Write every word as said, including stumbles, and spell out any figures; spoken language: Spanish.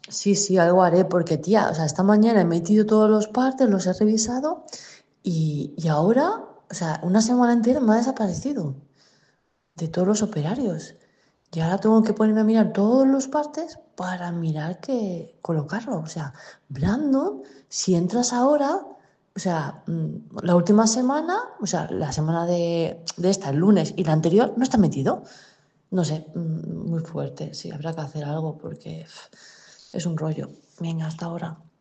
Sí, sí, algo haré, porque tía, o sea, esta mañana he metido todos los partes, los he revisado y, y ahora, o sea, una semana entera me ha desaparecido de todos los operarios. Y ahora tengo que ponerme a mirar todos los partes para mirar que colocarlo. O sea, Brandon, si entras ahora, o sea, mm, la última semana, o sea, la semana de, de esta, el lunes, y la anterior, no está metido. No sé, mm, muy fuerte. Sí, habrá que hacer algo porque uf, es un rollo. Venga, hasta ahora.